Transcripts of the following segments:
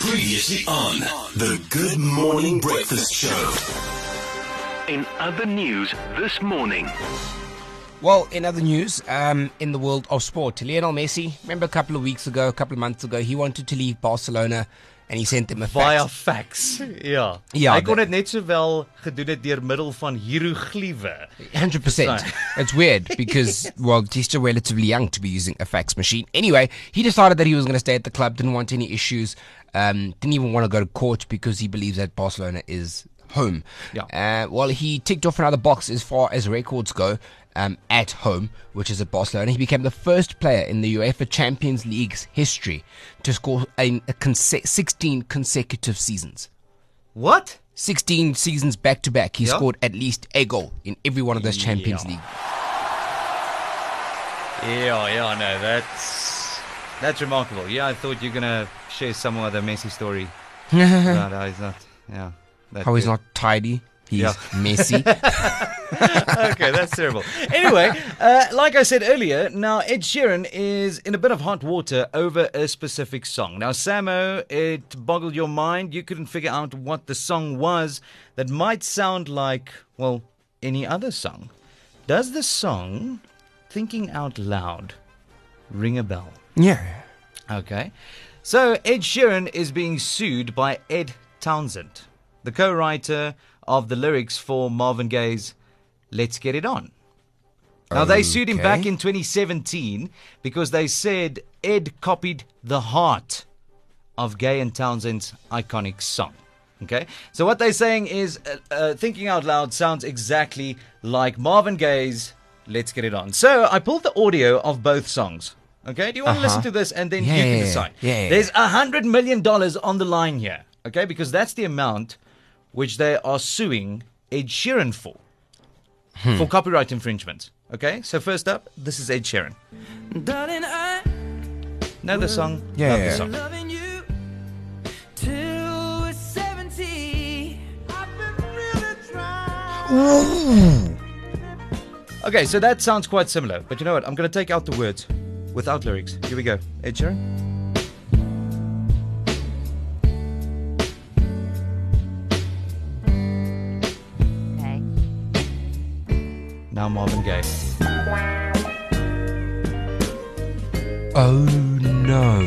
Previously on the Good Morning Breakfast Show. In other news this morning. Well, in other news, in the world of sport, Lionel Messi, remember a couple of months ago, he wanted to leave Barcelona and he sent them a Via fax. fax. Ja. Ja, Hy kon dit net sowel gedoen het deur middel van hieroglyphe. 100%. It's weird because, well, he's still relatively young to be using a fax machine. Anyway, he decided that he was going to stay at the club, didn't want any issues, didn't even want to go to court because he believes that Barcelona is home. Yeah. Well, he ticked off another box as far as records go. At home, which is at Barcelona. He became the first player in the UEFA Champions League's history to score 16 consecutive seasons. What? 16 seasons back to back. He Yeah. scored at least a goal in every one of those Champions League. Yeah, no, that's remarkable. Yeah, I thought you're gonna share some other Messi story. No, he's not. Yeah. How he's not tidy. He's messy. Okay, that's terrible. Anyway, like I said earlier, now Ed Sheeran is in a bit of hot water over a specific song. Now, Samo, it boggled your mind. You couldn't figure out what the song was that might sound like, well, any other song. Does the song Thinking Out Loud ring a bell? Yeah. Okay. So, Ed Sheeran is being sued by Ed Townsend, the co-writer of the lyrics for Marvin Gaye's Let's Get It On. Now, they sued him back in 2017 because they said Ed copied the heart of Gaye and Townsend's iconic song. Okay? So what they're saying is Thinking Out Loud sounds exactly like Marvin Gaye's Let's Get It On. So I pulled the audio of both songs. Okay? Do you want to listen to this and then you can decide? Yeah. There's $100 million on the line here. Okay? Because that's the amount which they are suing Ed Sheeran for copyright infringement. Okay, so first up, this is Ed Sheeran. Darling, I Know the song? Yeah. Love the song. loving you till we're 70. I've been really trying. Okay, so that sounds quite similar, but you know what? I'm going to take out the words without lyrics. Here we go. Ed Sheeran. Now Marvin Gaye. Oh no.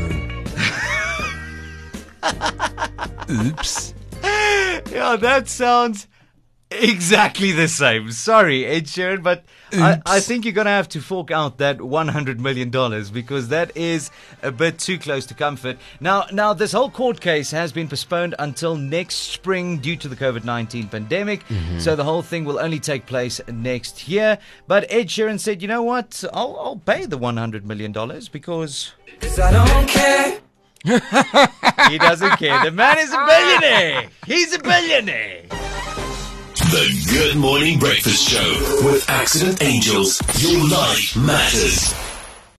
Oops. Yeah, that sounds exactly the same. Sorry, Ed Sheeran, but I think you're going to have to fork out that $100 million because that is a bit too close to comfort. Now, this whole court case has been postponed until next spring due to the COVID-19 pandemic. So the whole thing will only take place next year. But Ed Sheeran said, you know what? I'll pay the $100 million because 'Cause I don't care. he doesn't care. The man is a billionaire. He's a billionaire. The Good Morning Breakfast Show with Accident Angels. Your life matters.